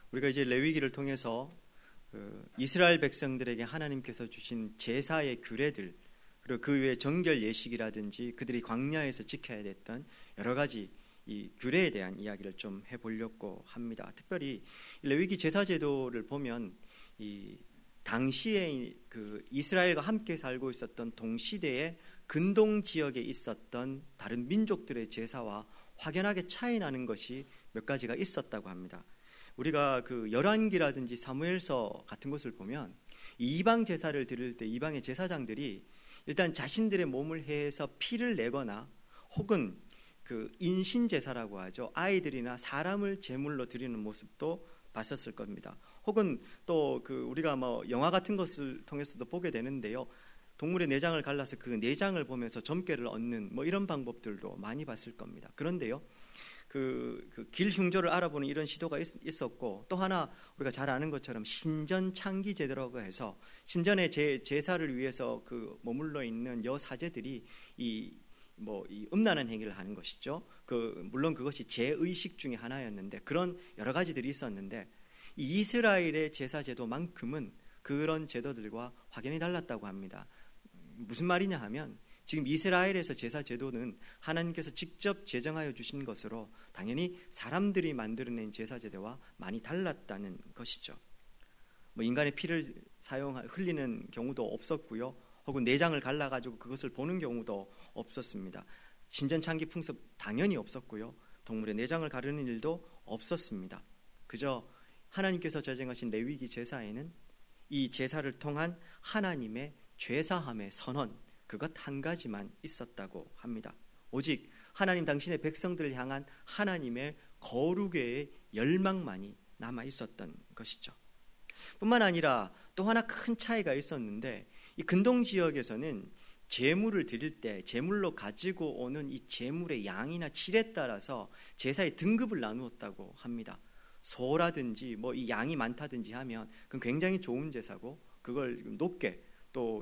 우리가 이제 레위기를 통해서 이스라엘 백성들에게 하나님께서 주신 제사의 규례들, 그리고 그 외에 정결 예식이라든지 그들이 광야에서 지켜야 됐던 여러 가지 이 규례에 대한 이야기를 좀 해보려고 합니다. 특별히 레위기 제사 제도를 보면 이 당시에 그 이스라엘과 함께 살고 있었던 동시대에 근동 지역에 있었던 다른 민족들의 제사와 확연하게 차이 나는 것이 몇 가지가 있었다고 합니다. 우리가 그 열왕기라든지 사무엘서 같은 것을 보면 이방 제사를 드릴 때 이방의 제사장들이 일단 자신들의 몸을 해서 피를 내거나 혹은 그 인신 제사라고 하죠. 아이들이나 사람을 제물로 드리는 모습도 봤었을 겁니다. 혹은 또 그 우리가 뭐 영화 같은 것을 통해서도 보게 되는데요. 동물의 내장을 갈라서 그 내장을 보면서 점괘를 얻는 뭐 이런 방법들도 많이 봤을 겁니다. 그런데요. 그 길 흉조를 알아보는 이런 시도가 있었고, 또 하나 우리가 잘 아는 것처럼 신전 창기 제도라고 해서 신전의 제사를 위해서 그 머물러 있는 여사제들이 이 음란한 행위를 하는 것이죠. 물론 그것이 제의식 중에 하나였는데 그런 여러 가지들이 있었는데 이 이스라엘의 제사 제도만큼은 그런 제도들과 확연히 달랐다고 합니다. 무슨 말이냐 하면 지금 이스라엘에서 제사 제도는 하나님께서 직접 제정하여 주신 것으로 당연히 사람들이 만들어낸 제사 제도와 많이 달랐다는 것이죠. 뭐 인간의 피를 흘리는 경우도 없었고요. 혹은 내장을 갈라가지고 그것을 보는 경우도 없었습니다. 신전 창기 풍습 당연히 없었고요. 동물의 내장을 가르는 일도 없었습니다. 그저 하나님께서 제정하신 레위기 제사에는 이 제사를 통한 하나님의 죄사함의 선언, 그것 한 가지만 있었다고 합니다. 오직 하나님 당신의 백성들을 향한 하나님의 거룩의 열망만이 남아 있었던 것이죠. 뿐만 아니라 또 하나 큰 차이가 있었는데 이 근동 지역에서는 제물을 드릴 때 제물로 가지고 오는 이 제물의 양이나 질에 따라서 제사의 등급을 나누었다고 합니다. 소라든지 뭐 이 양이 많다든지 하면 그건 굉장히 좋은 제사고, 그걸 높게 또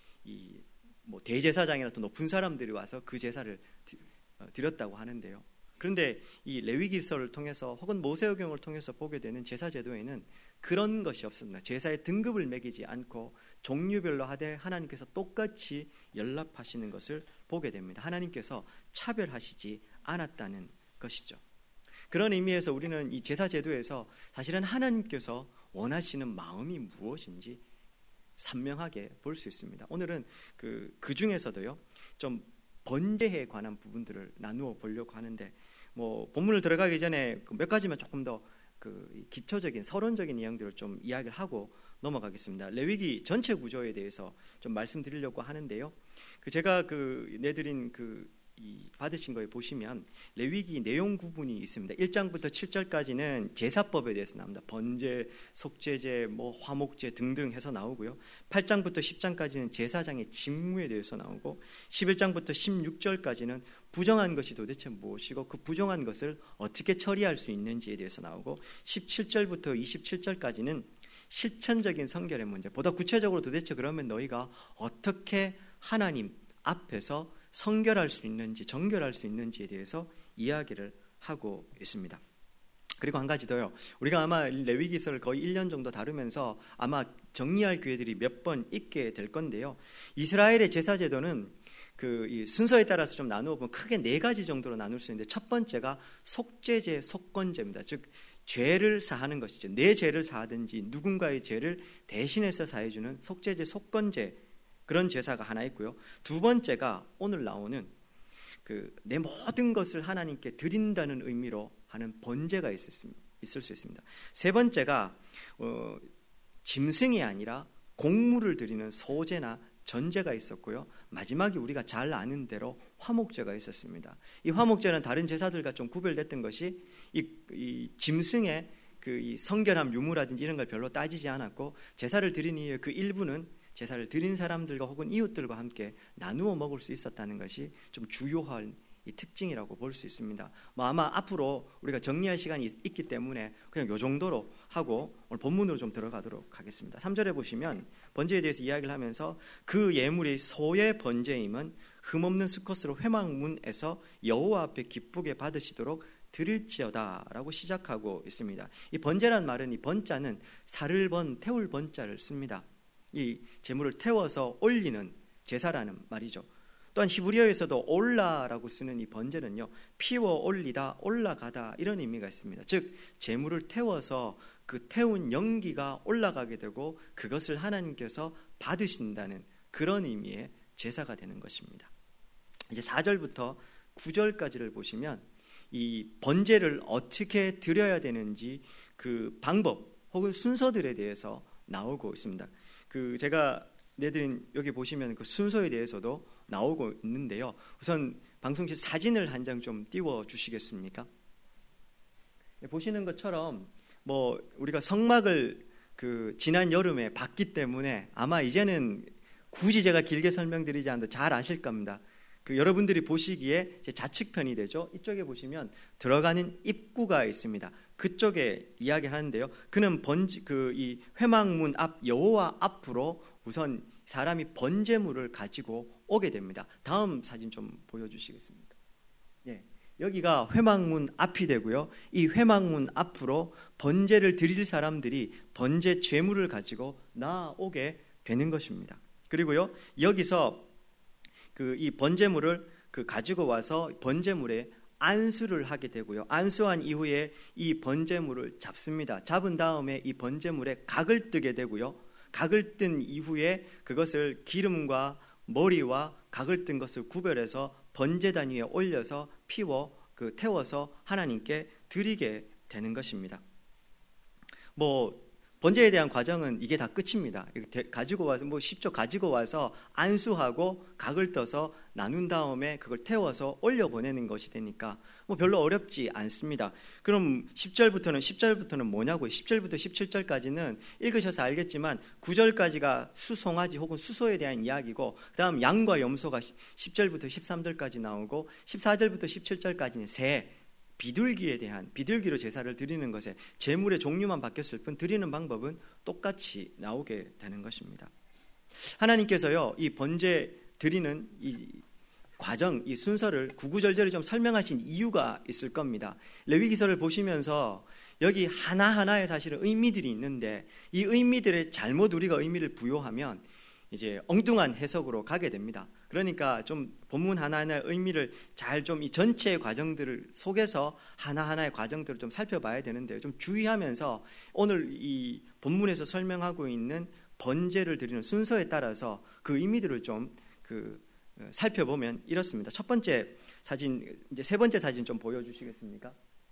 뭐 대제사장이나 또 높은 사람들이 와서 그 제사를 드렸다고 하는데요. 그런데 이 레위기서를 통해서 혹은 모세오경을 통해서 보게 되는 제사 제도에는 그런 것이 없었나. 제사의 등급을 매기지 않고 종류별로 하되 하나님께서 똑같이 연락하시는 것을 보게 됩니다. 하나님께서 차별하시지 않았다는 것이죠. 그런 의미에서 우리는 이 제사 제도에서 사실은 하나님께서 원하시는 마음이 무엇인지 선명하게 볼 수 있습니다. 오늘은 그 중에서도요 좀 번제에 관한 부분들을 나누어 보려고 하는데, 뭐 본문을 들어가기 전에 몇 가지만 조금 더 그 기초적인 서론적인 내용들을 좀 이야기를 하고 넘어가겠습니다. 레위기 전체 구조에 대해서 좀 말씀드리려고 하는데요. 제가 내드린 받으신 거에 보시면 레위기 내용 구분이 있습니다. 1장부터 7절까지는 제사법에 대해서 나옵니다. 번제, 속죄제, 뭐 화목제 등등 해서 나오고요. 8장부터 10장까지는 제사장의 직무에 대해서 나오고, 11장부터 16절까지는 부정한 것이 도대체 무엇이고 그 부정한 것을 어떻게 처리할 수 있는지에 대해서 나오고, 17절부터 27절까지는 실천적인 성결의 문제, 보다 구체적으로 도대체 그러면 너희가 어떻게 하나님 앞에서 성결할 수 있는지, 정결할 수 있는지에 대해서 이야기를 하고 있습니다. 그리고 한 가지 더요. 우리가 아마 레위기서를 거의 1년 정도 다루면서 아마 정리할 기회들이 몇 번 있게 될 건데요. 이스라엘의 제사 제도는 이 순서에 따라서 좀 나누어 보면 크게 4가지 정도로 나눌 수 있는데, 첫 번째가 속죄제, 속건제입니다. 즉 죄를 사하는 것이죠. 내 죄를 사하든지 누군가의 죄를 대신해서 사해주는 속죄제, 속건제, 그런 제사가 하나 있고요. 두 번째가 오늘 나오는 내 모든 것을 하나님께 드린다는 의미로 하는 번제가 있을 수 있습니다. 세 번째가 짐승이 아니라 곡물을 드리는 소제나 전제가 있었고요. 마지막에 우리가 잘 아는 대로 화목제가 있었습니다. 이 화목제는 다른 제사들과 좀 구별됐던 것이 이 짐승의 이 성결함, 유무라든지 이런 걸 별로 따지지 않았고, 제사를 드린 이후에 그 일부는 제사를 드린 사람들과 혹은 이웃들과 함께 나누어 먹을 수 있었다는 것이 좀 주요한 이 특징이라고 볼 수 있습니다. 아마 앞으로 우리가 정리할 시간이 있기 때문에 그냥 이 정도로 하고 오늘 본문으로 좀 들어가도록 하겠습니다. 3절에 보시면 번제에 대해서 이야기를 하면서 그 예물이 소의 번제임은 흠없는 수컷으로 회막문에서 여호와 앞에 기쁘게 받으시도록 드릴지어다라고 시작하고 있습니다. 이 번제란 말은 이 번자는 살을 번, 태울 번자를 씁니다. 이 제물을 태워서 올리는 제사라는 말이죠. 또한 히브리어에서도 올라라고 쓰는 이 번제는요, 피워 올리다, 올라가다 이런 의미가 있습니다. 즉 제물을 태워서 그 태운 연기가 올라가게 되고 그것을 하나님께서 받으신다는 그런 의미의 제사가 되는 것입니다. 이제 4절부터 9절까지를 보시면 이 번제를 어떻게 드려야 되는지 그 방법 혹은 순서들에 대해서 나오고 있습니다. 그 제가 내드린 여기 보시면 그 순서에 대해서도 나오고 있는데요. 우선 방송실 사진을 한 장 좀 띄워 주시겠습니까? 보시는 것처럼 뭐 우리가 성막을 그 지난 여름에 봤기 때문에 아마 이제는 굳이 제가 길게 설명드리지 않아도 잘 아실 겁니다. 그 여러분들이 보시기에 제 좌측편이 되죠. 이쪽에 보시면 들어가는 입구가 있습니다. 그쪽에 이야기하는데요. 그는 이 회막문 앞 여호와 앞으로 우선 사람이 번제물을 가지고 오게 됩니다. 다음 사진 좀 보여주시겠습니까? 예, 여기가 회막문 앞이 되고요. 이 회막문 앞으로 번제를 드릴 사람들이 번제 제물을 가지고 나오게 되는 것입니다. 그리고요, 여기서 이 번제물을 가지고 와서 번제물에 안수를 하게 되고요. 안수한 이후에 이 번제물을 잡습니다. 잡은 다음에 이 번제물에 각을 뜨게 되고요. 각을 뜬 이후에 그것을 기름과 머리와 각을 뜬 것을 구별해서 번제단 위에 올려서 태워서 하나님께 드리게 되는 것입니다. 번제에 대한 과정은 이게 다 끝입니다. 가지고 와서 쉽죠. 가지고 와서 안수하고 각을 떠서 나눈 다음에 그걸 태워서 올려 보내는 것이 되니까 별로 어렵지 않습니다. 그럼 10절부터는 뭐냐고요? 10절부터 17절까지는 읽으셔서 알겠지만 9절까지가 수송아지 혹은 수소에 대한 이야기고, 그다음 양과 염소가 10절부터 13절까지 나오고 14절부터 17절까지는 새 비둘기로 제사를 드리는 것에 제물의 종류만 바뀌었을 뿐 드리는 방법은 똑같이 나오게 되는 것입니다. 하나님께서요, 이 번제 드리는 이 과정, 이 순서를 구구절절히 좀 설명하신 이유가 있을 겁니다. 레위기서를 보시면서 여기 하나하나에 사실은 의미들이 있는데 이 의미들의 잘못 우리가 의미를 부여하면 이제 엉뚱한 해석으로 가게 됩니다. 그러니까 좀 본문 하나하나의 의미를 잘 좀 이 전체의 과정들을 속에서 하나하나의 과정들을 좀 살펴봐야 되는데요. 좀 주의하면서 오늘 이 본문에서 설명하고 있는 번제를 드리는 순서에 따라서 그 의미들을 좀 살펴보면 이렇습니다. 첫 번째 사진, 이제 세 번째 사진 좀 보여주시겠습니까?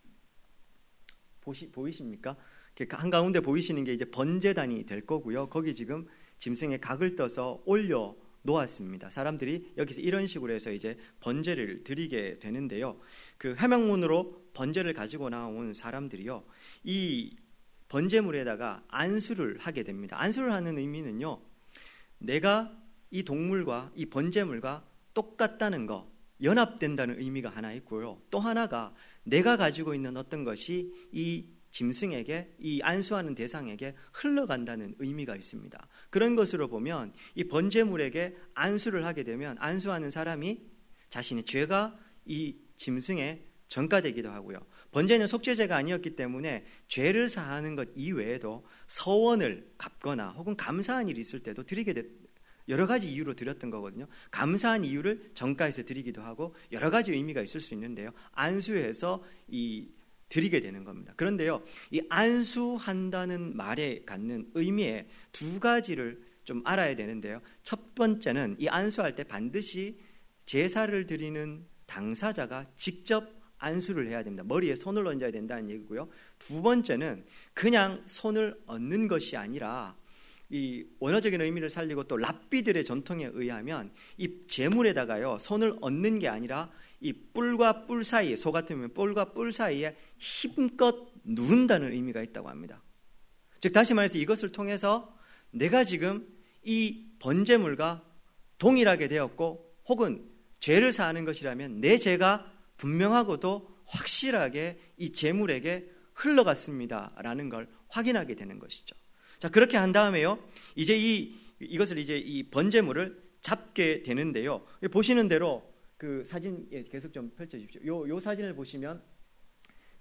보이십니까? 한가운데 보이시는 게 이제 번제단이 될 거고요. 거기 지금 짐승의 각을 떠서 올려 놓았습니다. 사람들이 여기서 이런 식으로 해서 이제 번제를 드리게 되는데요. 그 회막문으로 번제를 가지고 나온 사람들이요, 이 번제물에다가 안수를 하게 됩니다. 안수를 하는 의미는요, 내가 이 동물과 이 번제물과 똑같다는 거, 연합된다는 의미가 하나 있고요. 또 하나가 내가 가지고 있는 어떤 것이 이 짐승에게, 이 안수하는 대상에게 흘러간다는 의미가 있습니다. 그런 것으로 보면 이 번제물에게 안수를 하게 되면 안수하는 사람이 자신의 죄가 이 짐승에 전가되기도 하고요. 번제는 속죄제가 아니었기 때문에 죄를 사하는 것 이외에도 서원을 갚거나 혹은 감사한 일이 있을 때도 드리게 여러 가지 이유로 드렸던 거거든요. 감사한 이유를 전가해서 드리기도 하고 여러 가지 의미가 있을 수 있는데요. 안수해서 드리게 되는 겁니다. 그런데요, 이 안수한다는 말에 갖는 의미의 두 가지를 좀 알아야 되는데요. 첫 번째는 이 안수할 때 반드시 제사를 드리는 당사자가 직접 안수를 해야 됩니다. 머리에 손을 얹어야 된다는 얘기고요. 두 번째는 그냥 손을 얹는 것이 아니라 이 원어적인 의미를 살리고 또 랍비들의 전통에 의하면 이 제물에다가요, 손을 얹는 게 아니라 이 뿔과 뿔 사이에, 소 같으면 뿔과 뿔 사이에 힘껏 누른다는 의미가 있다고 합니다. 즉 다시 말해서 이것을 통해서 내가 지금 이 번제물과 동일하게 되었고 혹은 죄를 사하는 것이라면 내 죄가 분명하고도 확실하게 이 제물에게 흘러갔습니다라는 걸 확인하게 되는 것이죠. 자, 그렇게 한 다음에요, 이제 이것을 이제 이 번제물을 잡게 되는데요. 보시는 대로 그 사진 계속 좀 펼쳐 주십시오. 요 사진을 보시면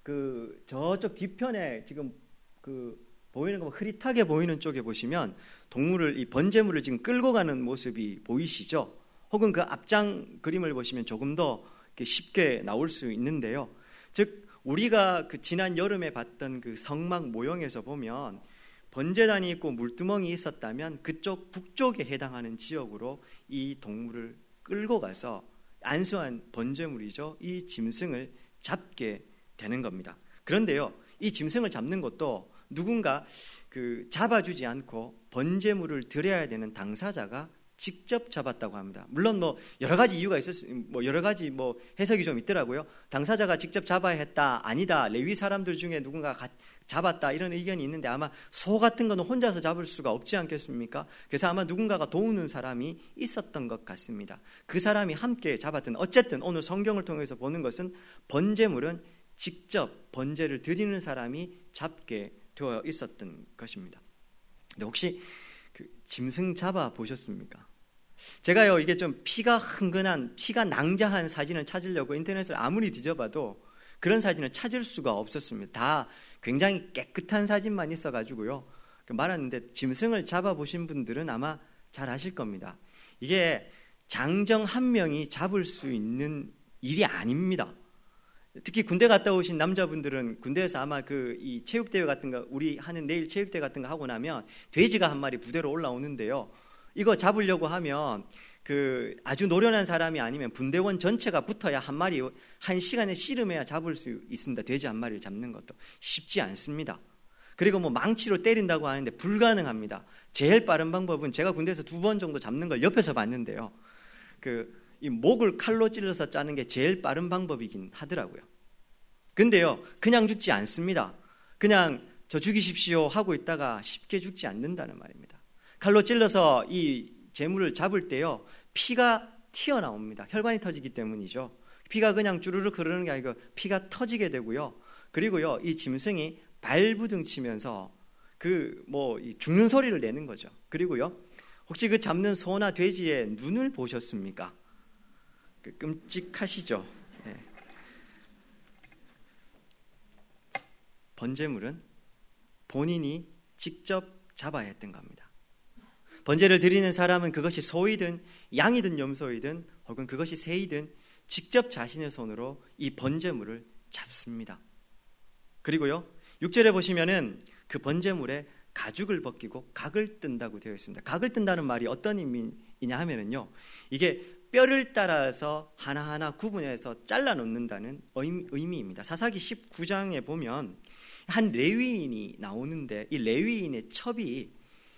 그 저쪽 뒤편에 지금 그 보이는 거 흐릿하게 보이는 쪽에 보시면 동물을 이 번제물을 지금 끌고 가는 모습이 보이시죠? 혹은 그 앞장 그림을 보시면 조금 더 쉽게 나올 수 있는데요. 즉 우리가 그 지난 여름에 봤던 그 성막 모형에서 보면 번제단이 있고 물두멍이 있었다면 그쪽 북쪽에 해당하는 지역으로 이 동물을 끌고 가서 안수한 번제물이죠. 이 짐승을 잡게 되는 겁니다. 그런데요, 이 짐승을 잡는 것도 누군가 그 잡아주지 않고 번제물을 드려야 되는 당사자가 직접 잡았다고 합니다. 물론 뭐 여러 가지 이유가 여러 가지 해석이 좀 있더라고요. 당사자가 직접 잡아야 했다, 아니다, 레위 사람들 중에 누군가 잡았다 이런 의견이 있는데 아마 소 같은 거는 혼자서 잡을 수가 없지 않겠습니까? 그래서 아마 누군가가 도우는 사람이 있었던 것 같습니다. 그 사람이 함께 잡았든 어쨌든 오늘 성경을 통해서 보는 것은 번제물은 직접 번제를 드리는 사람이 잡게 되어 있었던 것입니다. 근데 혹시 그 짐승 잡아 보셨습니까? 제가요 이게 좀 피가 흥건한, 피가 낭자한 사진을 찾으려고 인터넷을 아무리 뒤져봐도 그런 사진을 찾을 수가 없었습니다. 다 굉장히 깨끗한 사진만 있어가지고요 말았는데, 짐승을 잡아보신 분들은 아마 잘 아실 겁니다. 이게 장정 한 명이 잡을 수 있는 일이 아닙니다. 특히 군대 갔다 오신 남자분들은 군대에서 아마 이 체육대회 같은 거, 우리 하는 내일 체육대회 같은 거 하고 나면 돼지가 한 마리 부대로 올라오는데요, 이거 잡으려고 하면 그 아주 노련한 사람이 아니면 분대원 전체가 붙어야 한 마리 한 시간에 씨름해야 잡을 수 있습니다. 돼지 한 마리를 잡는 것도 쉽지 않습니다. 그리고 망치로 때린다고 하는데 불가능합니다. 제일 빠른 방법은 제가 군대에서 2번 정도 잡는 걸 옆에서 봤는데요, 이 목을 칼로 찔러서 짜는 게 제일 빠른 방법이긴 하더라고요. 근데요, 그냥 죽지 않습니다. 그냥 저 죽이십시오 하고 있다가 쉽게 죽지 않는다는 말입니다. 칼로 찔러서 이 재물을 잡을 때요, 피가 튀어나옵니다. 혈관이 터지기 때문이죠. 피가 그냥 주르륵 흐르는 게 아니고 피가 터지게 되고요. 그리고요, 이 짐승이 발부둥 치면서 죽는 소리를 내는 거죠. 그리고요, 혹시 그 잡는 소나 돼지의 눈을 보셨습니까? 끔찍하시죠. 네. 번제물은 본인이 직접 잡아야 했던 겁니다. 번제를 드리는 사람은 그것이 소이든 양이든 염소이든 혹은 그것이 새이든 직접 자신의 손으로 이 번제물을 잡습니다. 그리고요, 6절에 보시면은 그 번제물에 가죽을 벗기고 각을 뜬다고 되어 있습니다. 각을 뜬다는 말이 어떤 의미이냐 하면은요, 이게 뼈를 따라서 하나하나 구분해서 잘라 놓는다는 의미입니다. 사사기 19장에 보면 한 레위인이 나오는데, 이 레위인의 첩이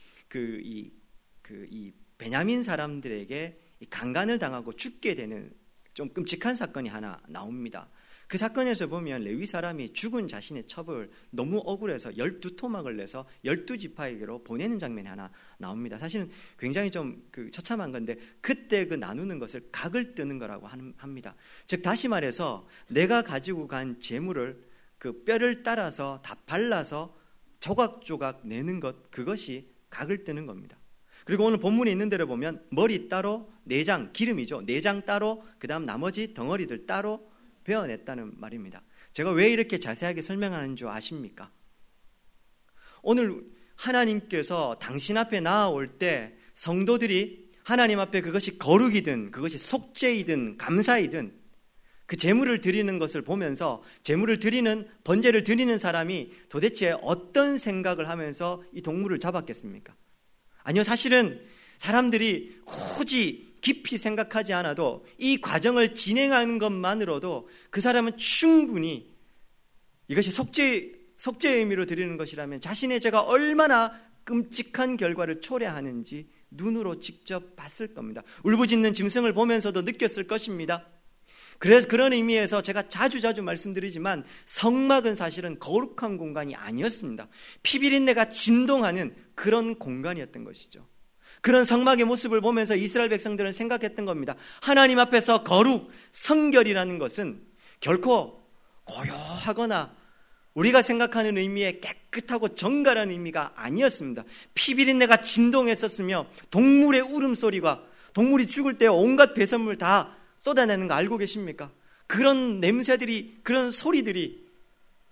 이 베냐민 사람들에게 강간을 당하고 죽게 되는 좀 끔찍한 사건이 하나 나옵니다. 그 사건에서 보면 레위 사람이 죽은 자신의 첩을 너무 억울해서 12토막을 내서 12지파에게로 보내는 장면이 하나 나옵니다. 사실은 굉장히 좀 처참한 건데, 그때 나누는 것을 각을 뜨는 거라고 합니다. 즉 다시 말해서 내가 가지고 간 재물을 그 뼈를 따라서 다 발라서 조각조각 내는 것, 그것이 각을 뜨는 겁니다. 그리고 오늘 본문에 있는 대로 보면 머리 따로, 내장, 기름이죠, 내장 따로, 그 다음 나머지 덩어리들 따로 베어냈다는 말입니다. 제가 왜 이렇게 자세하게 설명하는 줄 아십니까? 오늘 하나님께서 당신 앞에 나아올 때 성도들이 하나님 앞에 그것이 거룩이든 그것이 속죄이든 감사이든 그 제물을 드리는 것을 보면서 제물을 드리는, 번제를 드리는 사람이 도대체 어떤 생각을 하면서 이 동물을 잡았겠습니까? 아니요, 사실은 사람들이 굳이 깊이 생각하지 않아도 이 과정을 진행하는 것만으로도 그 사람은 충분히 이것이 속죄의 의미로 드리는 것이라면 자신의 죄가 얼마나 끔찍한 결과를 초래하는지 눈으로 직접 봤을 겁니다. 울부짖는 짐승을 보면서도 느꼈을 것입니다. 그래서 그런 의미에서 제가 자주 말씀드리지만 성막은 사실은 거룩한 공간이 아니었습니다. 피비린내가 진동하는 그런 공간이었던 것이죠. 그런 성막의 모습을 보면서 이스라엘 백성들은 생각했던 겁니다. 하나님 앞에서 거룩, 성결이라는 것은 결코 고요하거나 우리가 생각하는 의미의 깨끗하고 정갈한 의미가 아니었습니다. 피비린내가 진동했었으며 동물의 울음소리가, 동물이 죽을 때 온갖 배설물 다 쏟아내는 거 알고 계십니까? 그런 냄새들이, 그런 소리들이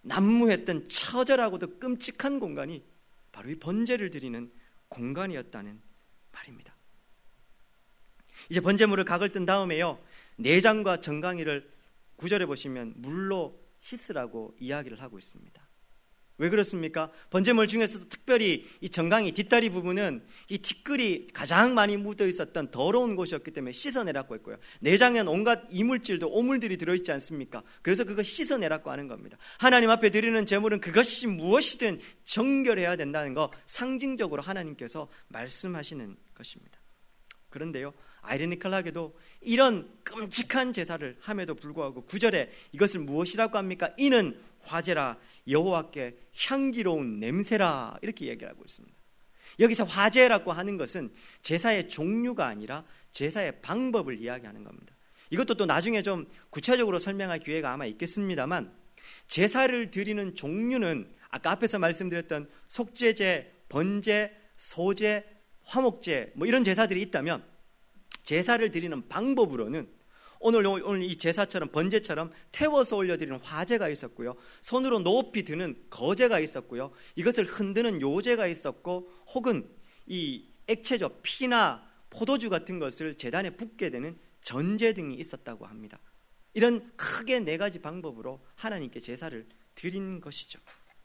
난무했던 처절하고도 끔찍한 공간이 바로 이 번제를 드리는 공간이었다는 말입니다. 이제 번제물을 각을 뜬 다음에요, 내장과 정강이를 9절에 보시면 물로 씻으라고 이야기를 하고 있습니다. 왜 그렇습니까? 번제물 중에서도 특별히 이 정강이 뒷다리 부분은 이 티끌이 가장 많이 묻어 있었던 더러운 곳이었기 때문에 씻어내라고 했고요, 내장에는 온갖 이물질도 오물들이 들어있지 않습니까? 그래서 그거 씻어내라고 하는 겁니다. 하나님 앞에 드리는 제물은 그것이 무엇이든 정결해야 된다는 거 상징적으로 하나님께서 말씀하시는 것입니다. 그런데요, 아이러니컬하게도 이런 끔찍한 제사를 함에도 불구하고 9절에 이것을 무엇이라고 합니까? 이는 화제라, 여호와께 향기로운 냄새라, 이렇게 얘기하고 있습니다. 여기서 화제라고 하는 것은 제사의 종류가 아니라 제사의 방법을 이야기하는 겁니다. 이것도 또 나중에 좀 구체적으로 설명할 기회가 아마 있겠습니다만, 제사를 드리는 종류는 아까 앞에서 말씀드렸던 속죄제, 번제, 소제, 화목제 뭐 이런 제사들이 있다면, 제사를 드리는 방법으로는 오늘 이 제사처럼 번제처럼 태워서 올려드리는 화제가 있었고요, 손으로 높이 드는 거제가 있었고요, 이것을 흔드는 요제가 있었고, 혹은 이 액체죠, 피나 포도주 같은 것을 제단에 붓게 되는 전제 등이 있었다고 합니다. 이런 크게 4가지 방법으로 하나님께 제사를 드린 것이죠.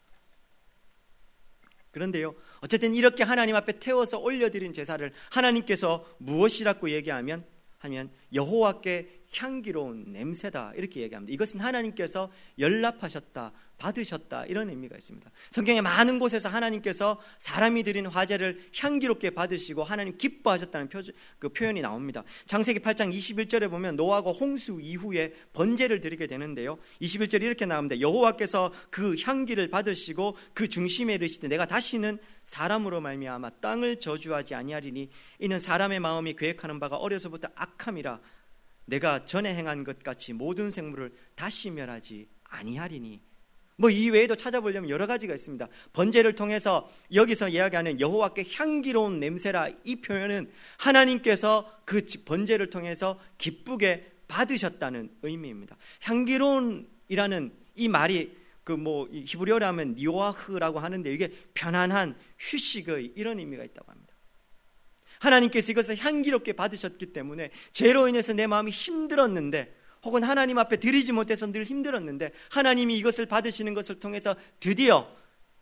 그런데요, 어쨌든 이렇게 하나님 앞에 태워서 올려드린 제사를 하나님께서 무엇이라고 얘기하면 여호와께 향기로운 냄새다, 이렇게 얘기합니다. 이것은 하나님께서 연락하셨다, 받으셨다, 이런 의미가 있습니다. 성경의 많은 곳에서 하나님께서 사람이 드린 화제를 향기롭게 받으시고 하나님 기뻐하셨다는 표현이 나옵니다. 창세기 8장 21절에 보면 노아가 홍수 이후에 번제를 드리게 되는데요, 21절에 이렇게 나옵니다. 여호와께서 그 향기를 받으시고 그 중심에 이르시되 내가 다시는 사람으로 말미암아 땅을 저주하지 아니하리니 이는 사람의 마음이 계획하는 바가 어려서부터 악함이라 내가 전에 행한 것 같이 모든 생물을 다시 멸하지 아니하리니. 뭐 이 외에도 찾아보려면 여러 가지가 있습니다. 번제를 통해서 여기서 이야기하는 여호와께 향기로운 냄새라, 이 표현은 하나님께서 그 번제를 통해서 기쁘게 받으셨다는 의미입니다. 향기로운이라는 이 말이 히브리어로 하면 니오아흐라고 하는데, 이게 편안한 휴식의 이런 의미가 있다고 합니다. 하나님께서 이것을 향기롭게 받으셨기 때문에 죄로 인해서 내 마음이 힘들었는데, 혹은 하나님 앞에 드리지 못해서 늘 힘들었는데, 하나님이 이것을 받으시는 것을 통해서 드디어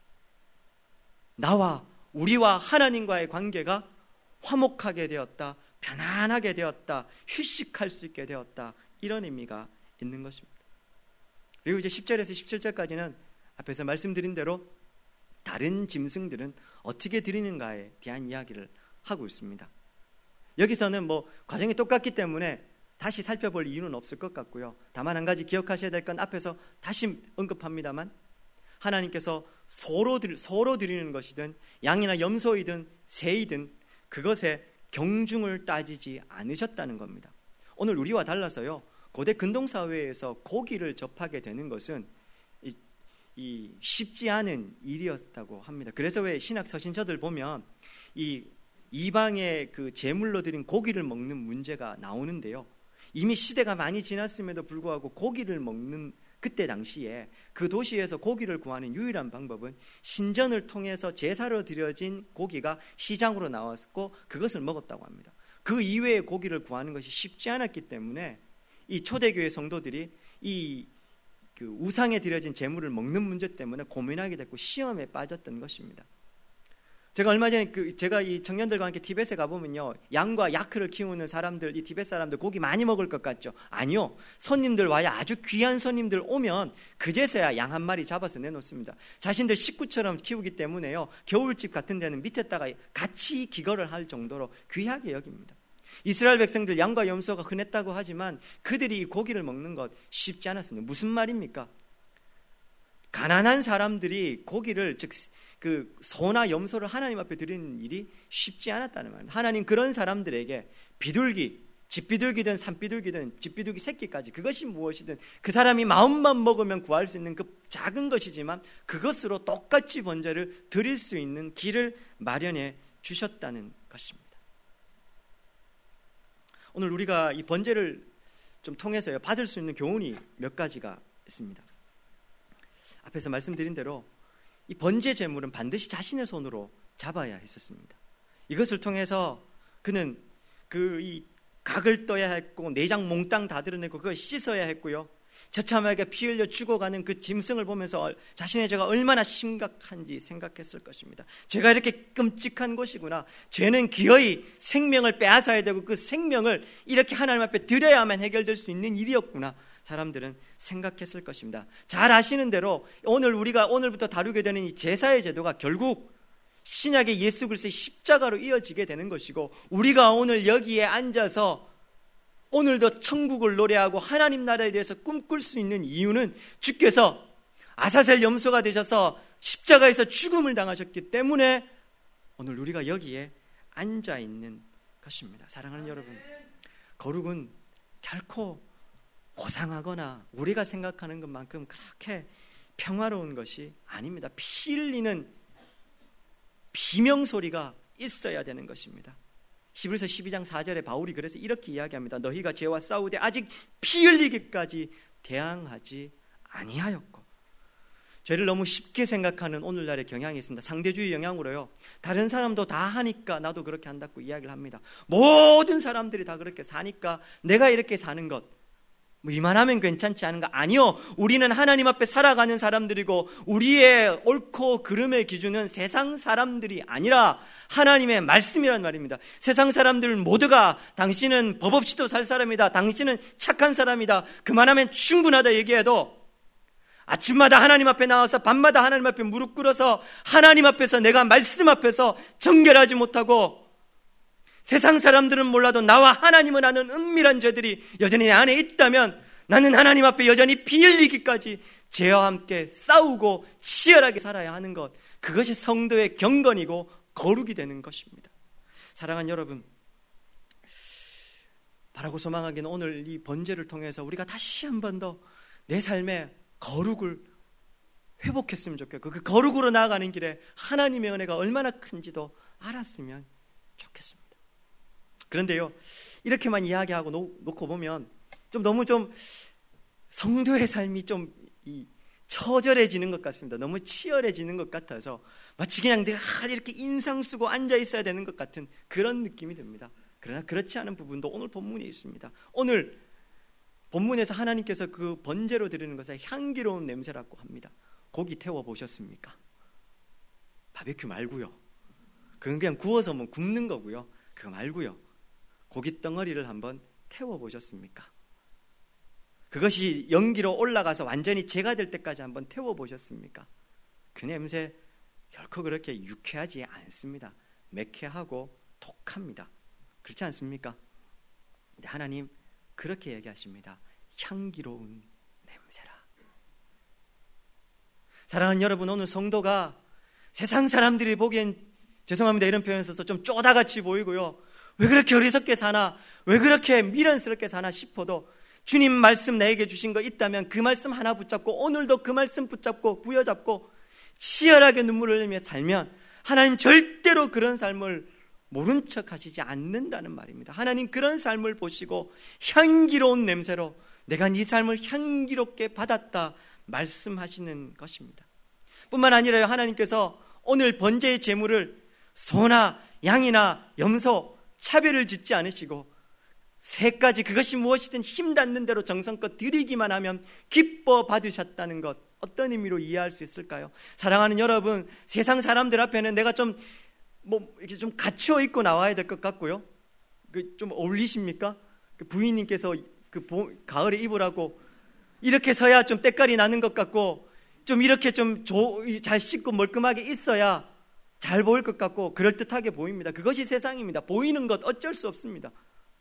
우리와 하나님과의 관계가 화목하게 되었다, 편안하게 되었다, 휴식할 수 있게 되었다, 이런 의미가 있는 것입니다. 그리고 이제 10절에서 17절까지는 앞에서 말씀드린 대로 다른 짐승들은 어떻게 드리는가에 대한 이야기를 하고 있습니다. 여기서는 과정이 똑같기 때문에 다시 살펴볼 이유는 없을 것 같고요. 다만 한 가지 기억하셔야 될 건 앞에서 다시 언급합니다만, 하나님께서 서로 드리는 것이든 양이나 염소이든 새이든 그것에 경중을 따지지 않으셨다는 겁니다. 오늘 우리와 달라서요, 고대 근동사회에서 고기를 접하게 되는 것은 쉽지 않은 일이었다고 합니다. 그래서 왜 신약 서신서들 보면 이방의 그 제물로 드린 고기를 먹는 문제가 나오는데요, 이미 시대가 많이 지났음에도 불구하고 고기를 먹는 그때 당시에 그 도시에서 고기를 구하는 유일한 방법은 신전을 통해서 제사로 드려진 고기가 시장으로 나왔고 그것을 먹었다고 합니다. 그 이외의 고기를 구하는 것이 쉽지 않았기 때문에 이 초대교회 성도들이 그 우상에 드려진 제물을 먹는 문제 때문에 고민하게 됐고 시험에 빠졌던 것입니다. 제가 얼마 전에 제가 이 청년들과 함께 티벳에 가보면요, 양과 야크를 키우는 사람들, 이 티벳 사람들 고기 많이 먹을 것 같죠? 아니요, 손님들 와야, 아주 귀한 손님들 오면 그제서야 양 한 마리 잡아서 내놓습니다. 자신들 식구처럼 키우기 때문에요, 겨울집 같은 데는 밑에다가 같이 기거를 할 정도로 귀하게 여깁니다. 이스라엘 백성들 양과 염소가 흔했다고 하지만 그들이 이 고기를 먹는 것 쉽지 않았습니다. 무슨 말입니까? 가난한 사람들이 고기를, 즉 그 소나 염소를 하나님 앞에 드리는 일이 쉽지 않았다는 말입니다. 하나님 그런 사람들에게 비둘기, 집비둘기든 산비둘기든 집비둘기 새끼까지, 그것이 무엇이든 그 사람이 마음만 먹으면 구할 수 있는 그 작은 것이지만 그것으로 똑같이 번제를 드릴 수 있는 길을 마련해 주셨다는 것입니다. 오늘 우리가 이 번제를 좀 통해서요, 받을 수 있는 교훈이 몇 가지가 있습니다. 앞에서 말씀드린 대로 이 번제 제물은 반드시 자신의 손으로 잡아야 했었습니다. 이것을 통해서 그는 이 각을 떠야 했고 내장 몽땅 다 드러내고 그걸 씻어야 했고요. 처참하게 피 흘려 죽어가는 그 짐승을 보면서 자신의 죄가 얼마나 심각한지 생각했을 것입니다. 죄가 이렇게 끔찍한 것이구나. 죄는 기어이 생명을 빼앗아야 되고 그 생명을 이렇게 하나님 앞에 드려야만 해결될 수 있는 일이었구나. 사람들은 생각했을 것입니다. 잘 아시는 대로 우리가 오늘부터 다루게 되는 이 제사의 제도가 결국 신약의 예수 그리스도의 십자가로 이어지게 되는 것이고, 우리가 오늘 여기에 앉아서 오늘도 천국을 노래하고 하나님 나라에 대해서 꿈꿀 수 있는 이유는 주께서 아사셀 염소가 되셔서 십자가에서 죽음을 당하셨기 때문에 오늘 우리가 여기에 앉아 있는 것입니다. 사랑하는 여러분, 거룩은 결코 고상하거나 우리가 생각하는 것만큼 그렇게 평화로운 것이 아닙니다. 피 흘리는 비명소리가 있어야 되는 것입니다. 히브리서 12장 4절에 바울이 그래서 이렇게 이야기합니다. 너희가 죄와 싸우되 아직 피 흘리기까지 대항하지 아니하였고. 죄를 너무 쉽게 생각하는 오늘날의 경향이 있습니다. 상대주의 영향으로요, 다른 사람도 다 하니까 나도 그렇게 한다고 이야기를 합니다. 모든 사람들이 다 그렇게 사니까 내가 이렇게 사는 것 이만하면 괜찮지 않은가? 아니요, 우리는 하나님 앞에 살아가는 사람들이고 우리의 옳고 그름의 기준은 세상 사람들이 아니라 하나님의 말씀이란 말입니다. 세상 사람들 모두가 당신은 법 없이도 살 사람이다, 당신은 착한 사람이다, 그만하면 충분하다 얘기해도 아침마다 하나님 앞에 나와서 밤마다 하나님 앞에 무릎 꿇어서 하나님 앞에서 내가 말씀 앞에서 정결하지 못하고 세상 사람들은 몰라도 나와 하나님은 아는 은밀한 죄들이 여전히 내 안에 있다면 나는 하나님 앞에 여전히 피 흘리기까지 죄와 함께 싸우고 치열하게 살아야 하는 것, 그것이 성도의 경건이고 거룩이 되는 것입니다. 사랑하는 여러분, 바라고 소망하기는 오늘 이 번제를 통해서 우리가 다시 한 번 더 내 삶의 거룩을 회복했으면 좋겠고, 그 거룩으로 나아가는 길에 하나님의 은혜가 얼마나 큰지도 알았으면 좋겠습니다. 그런데요, 이렇게만 이야기하고 놓고 보면 너무 성도의 삶이 처절해지는 것 같습니다. 너무 치열해지는 것 같아서 마치 그냥 내가 이렇게 인상 쓰고 앉아 있어야 되는 것 같은 그런 느낌이 듭니다. 그러나 그렇지 않은 부분도 오늘 본문에 있습니다. 오늘 본문에서 하나님께서 그 번제로 드리는 것을 향기로운 냄새라고 합니다. 고기 태워 보셨습니까? 바베큐 말고요. 그건 그냥 구워서 굽는 거고요. 그거 말고요. 고기 덩어리를 한번 태워보셨습니까? 그것이 연기로 올라가서 완전히 재가 될 때까지 한번 태워보셨습니까? 그 냄새 결코 그렇게 유쾌하지 않습니다. 매캐하고 독합니다. 그렇지 않습니까? 근데 하나님 그렇게 얘기하십니다. 향기로운 냄새라. 사랑하는 여러분, 오늘 성도가 세상 사람들이 보기엔, 죄송합니다 이런 표현 써서 좀 쪼다같이 보이고요, 왜 그렇게 어리석게 사나, 왜 그렇게 미련스럽게 사나 싶어도 주님 말씀 나에게 주신 거 있다면 그 말씀 하나 붙잡고 오늘도 그 말씀 붙잡고 부여잡고 치열하게 눈물을 흘리며 살면 하나님 절대로 그런 삶을 모른 척 하시지 않는다는 말입니다. 하나님 그런 삶을 보시고 향기로운 냄새로 내가 네 삶을 향기롭게 받았다 말씀하시는 것입니다. 뿐만 아니라요, 하나님께서 오늘 번제의 제물을 소나 양이나 염소 차별을 짓지 않으시고 세 가지, 그것이 무엇이든 힘 닿는 대로 정성껏 드리기만 하면 기뻐 받으셨다는 것, 어떤 의미로 이해할 수 있을까요? 사랑하는 여러분, 세상 사람들 앞에는 내가 이렇게 좀 갖추어 입고 나와야 될 것 같고요, 좀 어울리십니까? 부인님께서 가을에 입으라고 이렇게 서야 좀 때깔이 나는 것 같고, 좀 이렇게 잘 씻고 멀끔하게 있어야 잘 보일 것 같고 그럴듯하게 보입니다. 그것이 세상입니다. 보이는 것 어쩔 수 없습니다.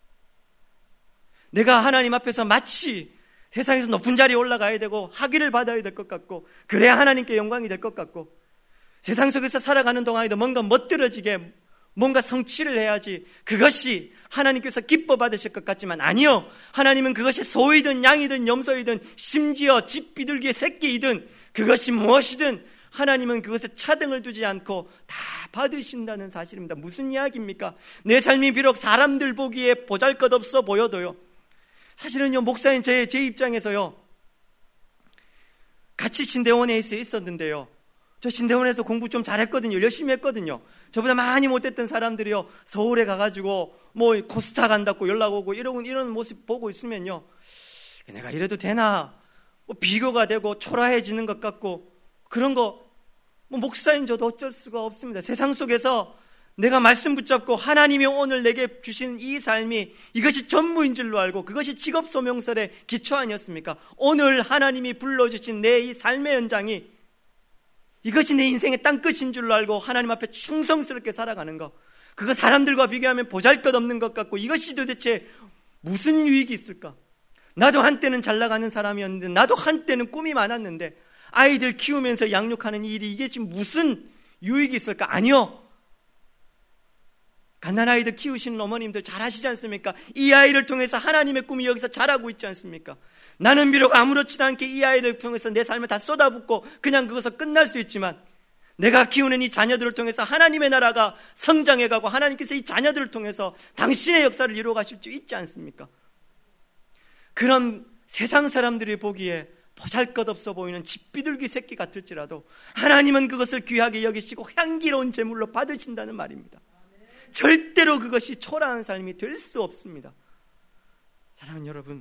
내가 하나님 앞에서 마치 세상에서 높은 자리에 올라가야 되고 학위를 받아야 될 것 같고 그래야 하나님께 영광이 될 것 같고 세상 속에서 살아가는 동안에도 뭔가 멋들어지게 뭔가 성취를 해야지 그것이 하나님께서 기뻐 받으실 것 같지만 아니요, 하나님은 그것이 소이든 양이든 염소이든 심지어 집 비둘기의 새끼이든 그것이 무엇이든 하나님은 그것에 차등을 두지 않고 다 받으신다는 사실입니다. 무슨 이야기입니까? 내 삶이 비록 사람들 보기에 보잘것없어 보여도요, 사실은요, 목사인 제 입장에서요, 같이 신대원에 있었는데요, 저 신대원에서 공부 좀 잘했거든요. 열심히 했거든요. 저보다 많이 못했던 사람들이요, 서울에 가가지고 뭐 코스타 간다고 연락 오고 이런 모습 보고 있으면요, 내가 이래도 되나, 뭐 비교가 되고 초라해지는 것 같고, 그런 거 뭐 목사인 저도 어쩔 수가 없습니다. 세상 속에서 내가 말씀 붙잡고 하나님이 오늘 내게 주신 이 삶이 이것이 전부인 줄로 알고 그것이 직업 소명설의 기초 아니었습니까? 오늘 하나님이 불러주신 내 이 삶의 연장이 이것이 내 인생의 땅끝인 줄로 알고 하나님 앞에 충성스럽게 살아가는 것, 그거 사람들과 비교하면 보잘것없는 것 같고 이것이 도대체 무슨 유익이 있을까? 나도 한때는 잘 나가는 사람이었는데, 나도 한때는 꿈이 많았는데, 아이들 키우면서 양육하는 일이 이게 지금 무슨 유익이 있을까? 아니요. 갓난아이들 키우시는 어머님들 잘 아시지 않습니까? 이 아이를 통해서 하나님의 꿈이 여기서 자라고 있지 않습니까? 나는 비록 아무렇지도 않게 이 아이를 통해서 내 삶을 다 쏟아붓고 그냥 그것서 끝날 수 있지만, 내가 키우는 이 자녀들을 통해서 하나님의 나라가 성장해가고 하나님께서 이 자녀들을 통해서 당신의 역사를 이루어 가실 수 있지 않습니까? 그런 세상 사람들이 보기에 보잘것없어 보이는 집비둘기 새끼 같을지라도 하나님은 그것을 귀하게 여기시고 향기로운 제물로 받으신다는 말입니다. 절대로 그것이 초라한 삶이 될 수 없습니다. 사랑하는 여러분,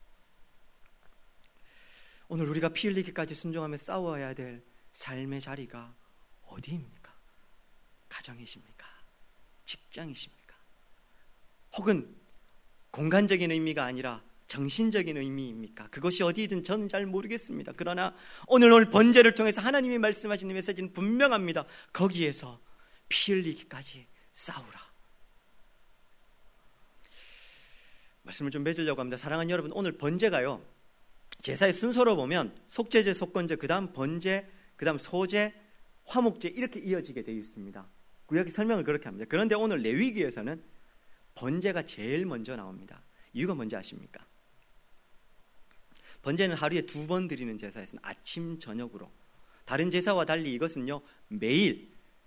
오늘 우리가 피 흘리기까지 순종하며 싸워야 될 삶의 자리가 어디입니까? 가정이십니까? 직장이십니까? 혹은 공간적인 의미가 아니라 정신적인 의미입니까? 그것이 어디든 저는 잘 모르겠습니다. 그러나 오늘 번제를 통해서 하나님이 말씀하시는 메시지는 분명합니다. 거기에서 피 흘리기까지 싸우라. 말씀을 좀 맺으려고 합니다. 사랑하는 여러분, 오늘 번제가요, 제사의 순서로 보면 속죄제, 속건제, 그 다음 번제, 그 다음 소제, 화목제, 이렇게 이어지게 되어 있습니다. 구약이 설명을 그렇게 합니다. 그런데 오늘 레위기에서는 번제가 제일 먼저 나옵니다. 이유가 뭔지 아십니까? 번제는 하루에 2번 드리는 제사였습니다. 아침, 저녁으로. 다른 제사와 달리 이것은요, 매일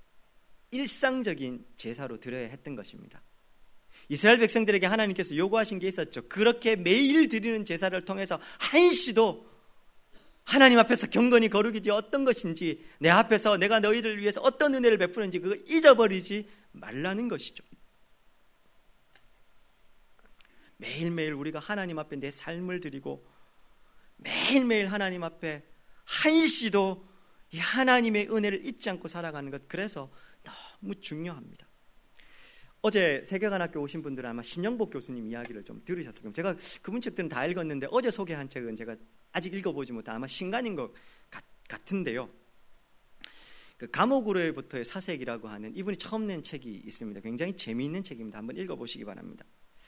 일상적인 제사로 드려야 했던 것입니다. 이스라엘 백성들에게 하나님께서 요구하신 게 있었죠. 그렇게 매일 드리는 제사를 통해서 한시도 하나님 앞에서 경건히 거룩이지 어떤 것인지, 내 앞에서 내가 너희를 위해서 어떤 은혜를 베푸는지 그거 잊어버리지 말라는 것이죠. 매일매일 우리가 하나님 앞에 내 삶을 드리고 매일매일 하나님 앞에 한시도 이 하나님의 은혜를 잊지 않고 살아가는 것, 그래서 너무 중요합니다. 어제 세계관학교 오신 분들은 아마 신영복 교수님 이야기를 좀 들으셨을 겁니다. 제가 그분 책들은 다 읽었는데 어제 소개한 책은 제가 아직 읽어보지 못한 아마 신간인 것 같은데요, 그 감옥으로부터의 사색이라고 하는 이분이 처음 낸 책이 있습니다. 굉장히 재미있는 책입니다. 한번 읽어보시기 바랍니다.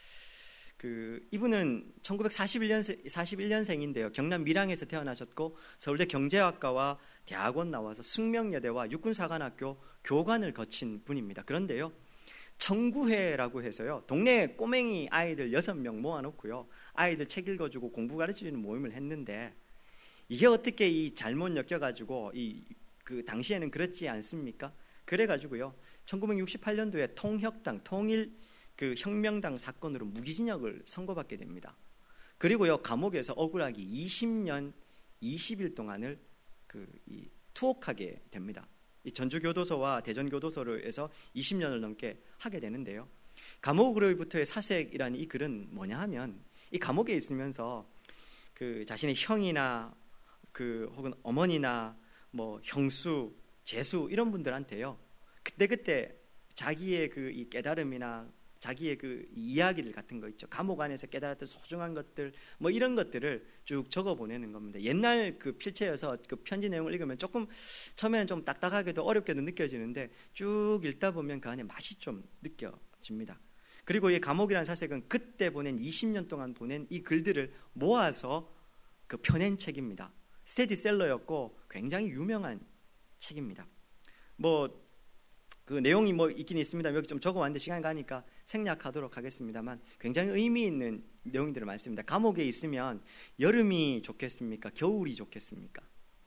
이분은 1941년생인데요 경남 밀양에서 태어나셨고 서울대 경제학과와 대학원 나와서 숙명여대와 육군사관학교 교관을 거친 분입니다. 그런데요, 청구회라고 해서요, 동네 꼬맹이 아이들 6명 모아놓고요, 아이들 책 읽어주고 공부 가르쳐주는 모임을 했는데, 이게 어떻게 이 잘못 엮여가지고 그 당시에는 그렇지 않습니까? 그래가지고요 1968년도에 통혁당, 통일 그 혁명당 사건으로 무기징역을 선고받게 됩니다. 그리고요 감옥에서 억울하게 20년 20일 동안을 투옥하게 됩니다. 이 전주교도소와 대전교도소에서 20년을 넘게 하게 되는데요, 감옥으로부터의 사색이라는 이 글은 뭐냐 하면, 이 감옥에 있으면서 그 자신의 형이나 혹은 어머니나 뭐 형수, 제수 이런 분들한테요, 그때 자기의 이 깨달음이나 자기의 이야기들 같은 거 있죠. 감옥 안에서 깨달았던 소중한 것들, 뭐 이런 것들을 쭉 적어 보내는 겁니다. 옛날 필체여서 편지 내용을 읽으면 조금 처음에는 좀 딱딱하게도 어렵게도 느껴지는데 쭉 읽다 보면 그 안에 맛이 좀 느껴집니다. 그리고 이 감옥이라는 사색은 그때 보낸 20년 동안 보낸 이 글들을 모아서 펴낸 책입니다. 스테디셀러였고 굉장히 유명한 책입니다. 그 내용이 있긴 있습니다. 여기 좀 적어왔는데 시간이 가니까 생략하도록 하겠습니다만 굉장히 의미 있는 내용들이 많습니다. 감옥에 있으면 여름이 좋겠습니까? 겨울이 좋겠습니까?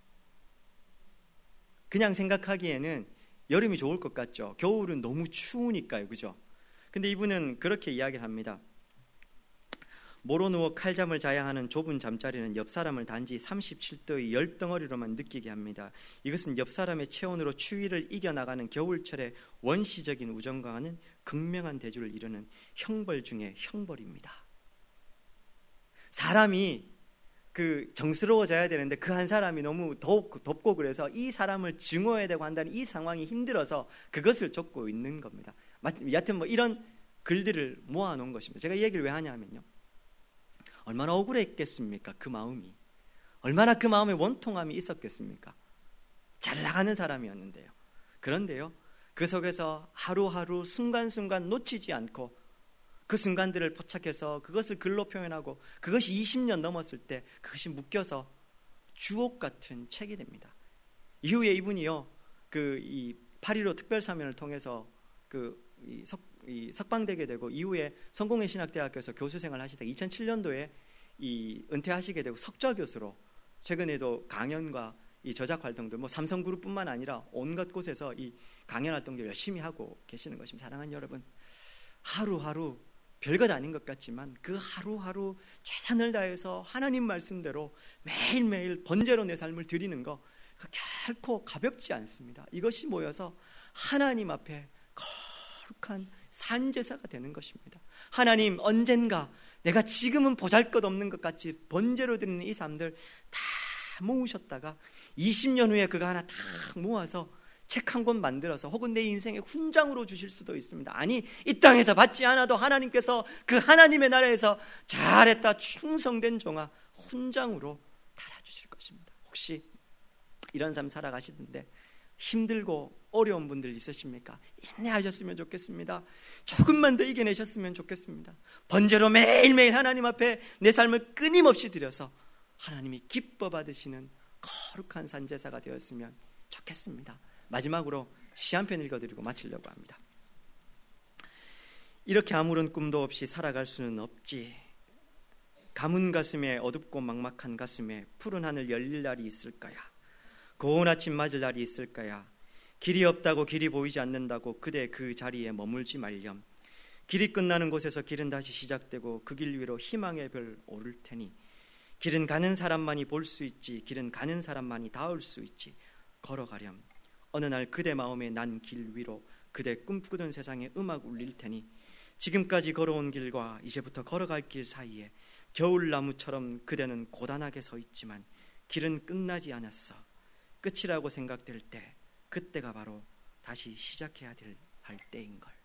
그냥 생각하기에는 여름이 좋을 것 같죠. 겨울은 너무 추우니까요, 그죠? 근데 이분은 그렇게 이야기를 합니다. 모로 누워 칼잠을 자야 하는 좁은 잠자리는 옆 사람을 단지 37도의 열덩어리로만 느끼게 합니다. 이것은 옆 사람의 체온으로 추위를 이겨나가는 겨울철의 원시적인 우정과는 극명한 대조를 이루는 형벌 중의 형벌입니다. 사람이 정스러워져야 되는데 그 한 사람이 너무 덥고 그래서 이 사람을 증오해야 되고 한다는 이 상황이 힘들어서 그것을 쫓고 있는 겁니다. 여하튼 이런 글들을 모아놓은 것입니다. 제가 이 얘기를 왜 하냐면요, 얼마나 억울했겠습니까? 그 마음이 얼마나 그 마음에 원통함이 있었겠습니까? 잘 나가는 사람이었는데요. 그런데요, 그 속에서 하루하루 순간순간 놓치지 않고 그 순간들을 포착해서 그것을 글로 표현하고 그것이 20년 넘었을 때 그것이 묶여서 주옥 같은 책이 됩니다. 이후에 이분이요, 이 8.15 특별사면을 통해서 석방되게 되고 이후에 성공회 신학대학교에서 교수생활을 하시다가 2007년도에 은퇴하시게 되고 석좌교수로 최근에도 강연과 이 저작 활동들 삼성그룹뿐만 아니라 온갖 곳에서 이 강연 활동들 열심히 하고 계시는 것입니다. 사랑하는 여러분, 하루하루 별것 아닌 것 같지만 그 하루하루 최선을 다해서 하나님 말씀대로 매일매일 번제로 내 삶을 드리는 거 결코 가볍지 않습니다. 이것이 모여서 하나님 앞에 거룩한 산제사가 되는 것입니다. 하나님, 언젠가 내가 지금은 보잘것없는 것 같이 번제로 드리는 이 삶들 다 모으셨다가 20년 후에 그거 하나 다 모아서 책 한 권 만들어서 혹은 내 인생의 훈장으로 주실 수도 있습니다. 아니, 이 땅에서 받지 않아도 하나님께서 그 하나님의 나라에서 잘했다, 충성된 종아, 훈장으로 달아주실 것입니다. 혹시 이런 삶 살아가시는데 힘들고 어려운 분들 있으십니까? 인내하셨으면 좋겠습니다. 조금만 더 이겨내셨으면 좋겠습니다. 번제로 매일매일 하나님 앞에 내 삶을 끊임없이 드려서 하나님이 기뻐 받으시는 거룩한 산제사가 되었으면 좋겠습니다. 마지막으로 시 한 편 읽어드리고 마치려고 합니다. 이렇게 아무런 꿈도 없이 살아갈 수는 없지. 가문 가슴에, 어둡고 막막한 가슴에 푸른 하늘 열릴 날이 있을까야? 고운 아침 맞을 날이 있을까야? 길이 없다고, 길이 보이지 않는다고 그대 그 자리에 머물지 말렴. 길이 끝나는 곳에서 길은 다시 시작되고 그 길 위로 희망의 별 오를 테니 길은 가는 사람만이 볼 수 있지, 길은 가는 사람만이 닿을 수 있지. 걸어가렴. 어느 날 그대 마음에 난 길 위로 그대 꿈꾸던 세상에 음악 울릴 테니 지금까지 걸어온 길과 이제부터 걸어갈 길 사이에 겨울나무처럼 그대는 고단하게 서 있지만 길은 끝나지 않았어. 끝이라고 생각될 때 그때가 바로 다시 시작해야 할 때인걸.